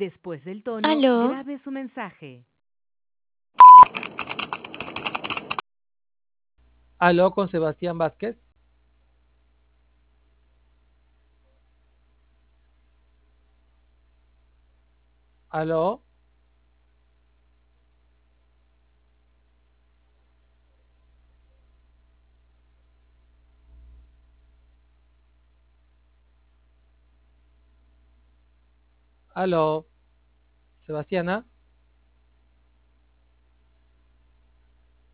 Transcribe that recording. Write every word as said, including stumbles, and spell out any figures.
Después del tono, ¿Aló? grabe su mensaje. Aló, con Sebastián Vázquez. Aló. Aló. Sebastiana.